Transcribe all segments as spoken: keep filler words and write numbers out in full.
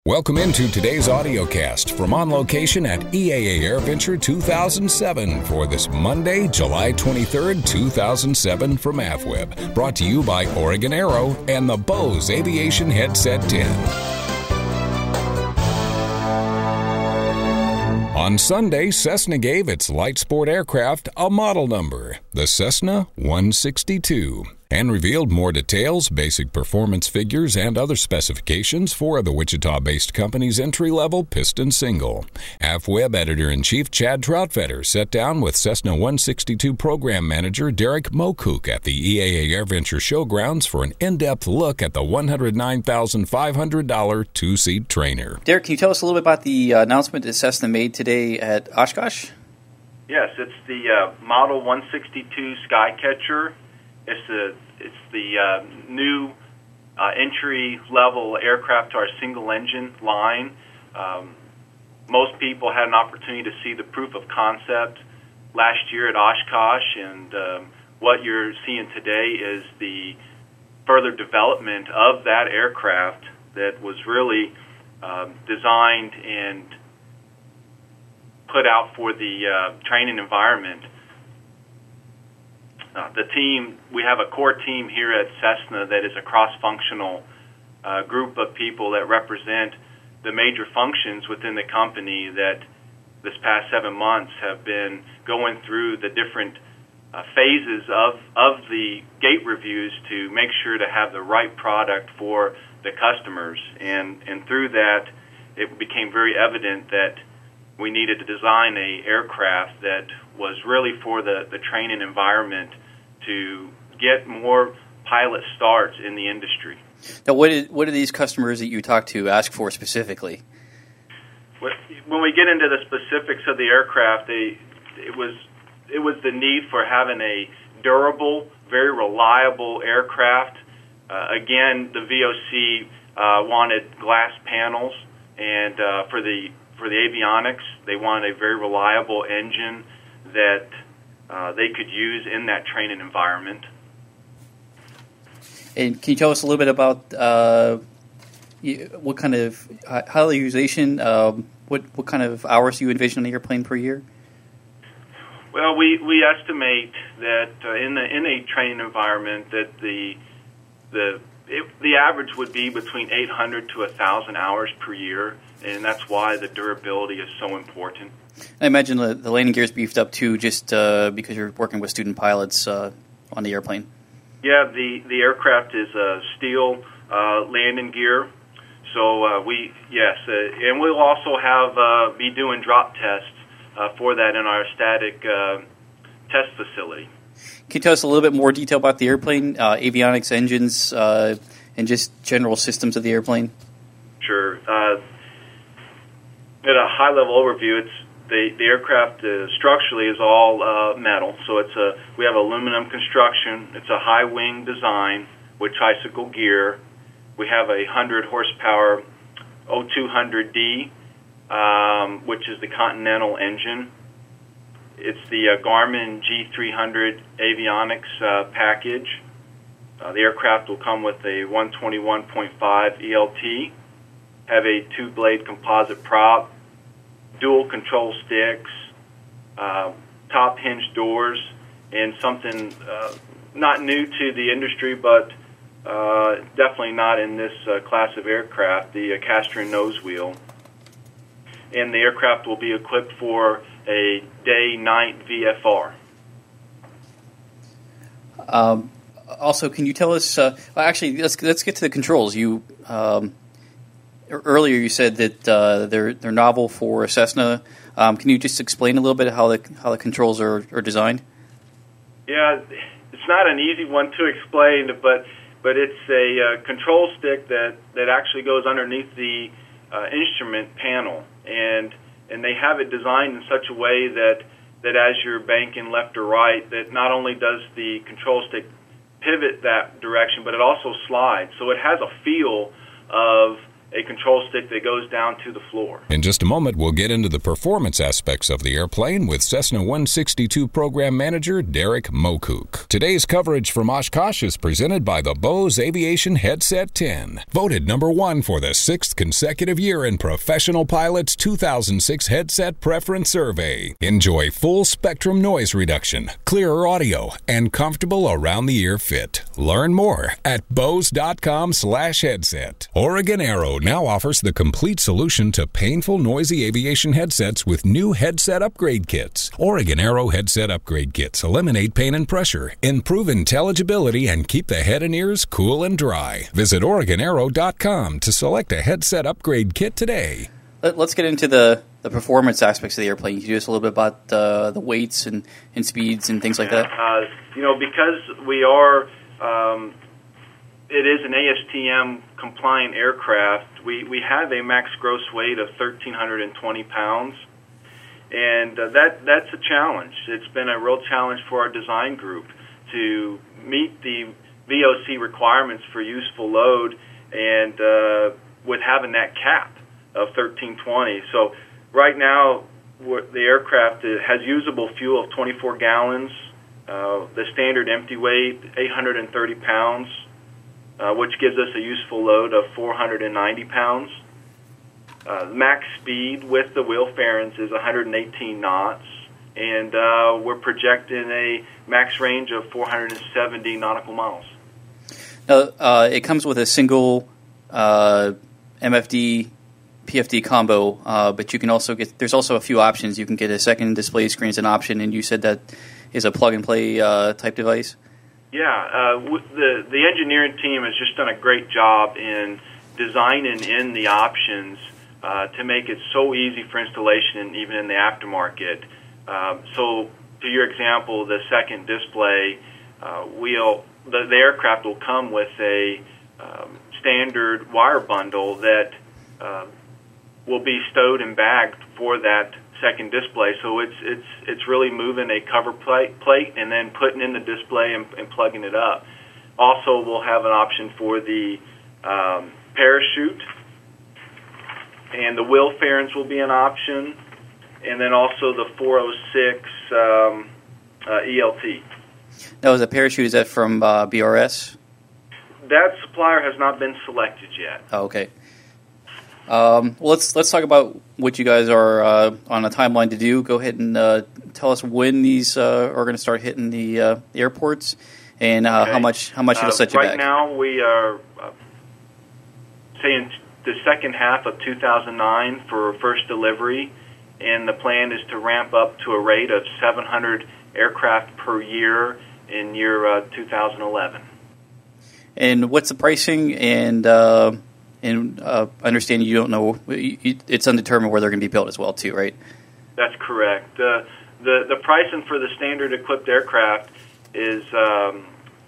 Welcome into today's audio cast from On Location at E A A AirVenture two thousand seven for this Monday, July twenty-third, two thousand seven from AvWeb. Brought to you by Oregon Aero and the Bose Aviation Headset ten. On Sunday, Cessna gave its light sport aircraft a model number, the Cessna one sixty-two, and revealed more details, basic performance figures, and other specifications for the Wichita-based company's entry-level piston single. AvWeb Editor-in-Chief Chad Troutfetter sat down with Cessna one sixty-two Program Manager Derek Mokook at the E A A AirVenture Showgrounds for an in-depth look at the one hundred nine thousand five hundred dollars two-seat trainer. Derek, can you tell us a little bit about the uh, announcement that Cessna made today at Oshkosh? Yes, it's the uh, Model one sixty-two Skycatcher. It's the it's the uh, new uh, entry-level aircraft to our single-engine line. Um, most people had an opportunity to see the proof of concept last year at Oshkosh, and um, what you're seeing today is the further development of that aircraft that was really um, designed and put out for the uh, training environment. Uh, the team, we have a core team here at Cessna that is a cross-functional uh, group of people that represent the major functions within the company that this past seven months have been going through the different uh, phases of, of the gate reviews to make sure to have the right product for the customers. And, and through that, it became very evident that we needed to design a aircraft that was really for the, the training environment to get more pilot starts in the industry. Now, what did, what do these customers that you talk to ask for specifically? When we get into the specifics of the aircraft, they, it was it was the need for having a durable, very reliable aircraft. Uh, again, the V O C uh, wanted glass panels, and uh, for the for the avionics, they wanted a very reliable engine that uh, they could use in that training environment. And can you tell us a little bit about uh, what kind of high utilization, um, what what kind of hours do you envision on the airplane per year? Well, we, we estimate that uh, in the in a training environment that the the it, the average would be between eight hundred to one thousand hours per year, and that's why the durability is so important. I imagine the, the landing gear is beefed up too, just uh, because you're working with student pilots uh, on the airplane. Yeah, the, the aircraft is a steel uh, landing gear, so uh, we yes, uh, and we'll also have uh, be doing drop tests uh, for that in our static uh, test facility. Can you tell us a little bit more detail about the airplane, uh, avionics, engines, uh, and just general systems of the airplane? Sure. Uh, at a high-level overview, it's the, the aircraft uh, structurally is all uh, metal. So it's a we have aluminum construction. It's a high-wing design with tricycle gear. We have a one hundred horsepower O two hundred D, um, which is the Continental engine. It's the uh, Garmin G three hundred avionics uh, package. Uh, the aircraft will come with a one twenty-one point five E L T, have a two-blade composite prop, dual control sticks, uh, top hinge doors, and something uh, not new to the industry, but uh, definitely not in this uh, class of aircraft, the uh, Castrian nose wheel. And the aircraft will be equipped for a day-night V F R. Um, also, can you tell us? Uh, well, actually, let's let's get to the controls. You um, earlier you said that uh, they're they're novel for Cessna. Um, can you just explain a little bit how the how the controls are, are designed? Yeah, it's not an easy one to explain, but but it's a uh, control stick that, that actually goes underneath the uh, instrument panel, and and they have it designed in such a way that, that as you're banking left or right, that not only does the control stick pivot that direction, but it also slides. So it has a feel of a control stick that goes down to the floor. In just a moment, we'll get into the performance aspects of the airplane with Cessna one sixty-two Program Manager Derek Mokook. Today's coverage from Oshkosh is presented by the Bose Aviation Headset ten, voted number one for the sixth consecutive year in Professional Pilot's two thousand six Headset Preference Survey. Enjoy full spectrum noise reduction, clearer audio, and comfortable around-the-ear fit. Learn more at bose.com slash headset. Oregon Aero now offers the complete solution to painful, noisy aviation headsets with new headset upgrade kits. Oregon Aero headset upgrade kits eliminate pain and pressure, improve intelligibility, and keep the head and ears cool and dry. Visit Oregon Aero dot com to select a headset upgrade kit today. Let, let's get into the, the performance aspects of the airplane. Can you tell us a little bit about uh, the weights and, and speeds and things like that? Uh, you know, because we are... Um, It is an A S T M compliant aircraft. We we have a max gross weight of one thousand three hundred twenty pounds, and uh, that that's a challenge. It's been a real challenge for our design group to meet the V O C requirements for useful load, and uh, with having that cap of thirteen twenty. So right now, the aircraft has usable fuel of twenty-four gallons. Uh, the standard empty weight eight hundred thirty pounds. Uh, which gives us a useful load of four hundred ninety pounds. Uh, max speed with the wheel fairings is one hundred eighteen knots, and uh, we're projecting a max range of four hundred seventy nautical miles. Now, uh, it comes with a single uh, M F D P F D combo, uh, but you can also get, there's also a few options. You can get a second display screen as an option, and you said that is a plug-and-play uh, type device? Yeah, uh, w- the the engineering team has just done a great job in designing in the options uh, to make it so easy for installation, and even in the aftermarket. Um, so, to your example, the second display, uh, we'll the, the aircraft will come with a um, standard wire bundle that uh, will be stowed and bagged for that second display, so it's it's it's really moving a cover plate, plate and then putting in the display and, and plugging it up. Also, we'll have an option for the um, parachute, and the wheel fairings will be an option, and then also the four oh six um, uh, E L T. Now, is the parachute, is that from uh, B R S? That supplier has not been selected yet. Oh, okay. Um, well, let's let's talk about what you guys are uh, on a timeline to do. Go ahead and uh, tell us when these uh, are going to start hitting the, uh, the airports, and uh, okay. how much how much it'll uh, set you right back. Right now, we are uh, saying the second half of two thousand nine for first delivery, and the plan is to ramp up to a rate of seven hundred aircraft per year in year uh, two thousand eleven. And what's the pricing? And uh, and uh, understanding you don't know, it's undetermined where they're going to be built as well, too, right? That's correct. Uh, the the pricing for the standard equipped aircraft is um,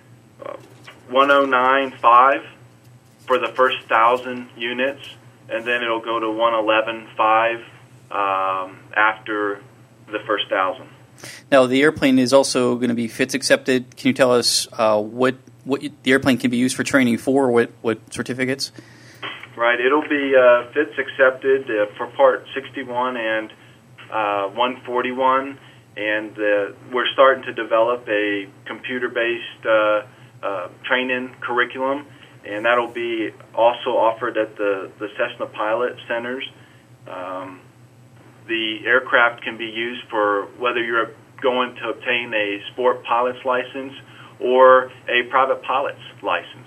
one oh nine five for the first thousand units, and then it'll go to one eleven five um, after the first thousand. Now, the airplane is also going to be FITS accepted. Can you tell us uh, what what you, the airplane can be used for training for? What what certificates? Right, it'll be uh, FITS accepted uh, for Part sixty-one and uh, one forty-one, and uh, we're starting to develop a computer-based uh, uh, training curriculum, and that'll be also offered at the, the Cessna Pilot Centers. Um, the aircraft can be used for whether you're going to obtain a sport pilot's license or a private pilot's license.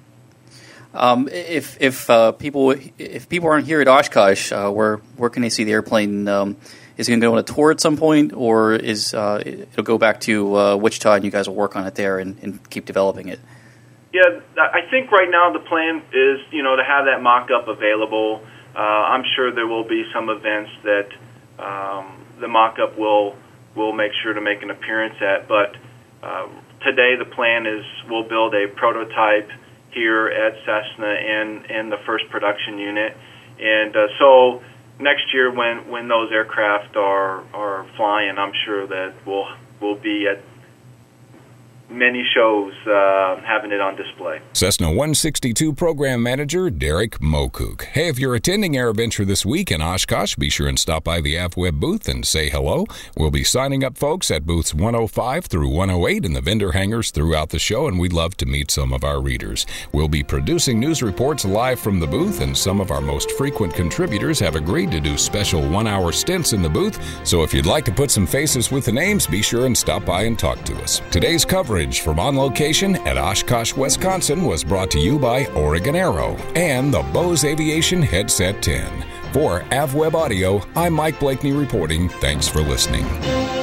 Um, if if uh, people if people aren't here at Oshkosh, uh, where where can they see the airplane? Um, is it going to go on a tour at some point, or is uh, it'll go back to uh, Wichita and you guys will work on it there and, and keep developing it? Yeah, I think right now the plan is, you know, to have that mock-up available. Uh, I'm sure there will be some events that um, the mock-up will will make sure to make an appearance at. But uh, today the plan is we'll build a prototype here at Cessna and, and the first production unit. And uh, so next year when, when those aircraft are are flying, I'm sure that we'll we'll be at many shows uh, having it on display. Cessna one sixty-two Program Manager Derek Mokook. Hey, if you're attending AirVenture this week in Oshkosh, be sure and stop by the AvWeb booth and say hello. We'll be signing up folks at booths one oh five through one oh eight in the vendor hangars throughout the show, and we'd love to meet some of our readers. We'll be producing news reports live from the booth, and some of our most frequent contributors have agreed to do special one-hour stints in the booth, so if you'd like to put some faces with the names, be sure and stop by and talk to us. Today's coverage from On Location at Oshkosh, Wisconsin was brought to you by Oregon Aero and the Bose Aviation Headset ten. For AvWeb Audio, I'm Mike Blakeney reporting. Thanks for listening.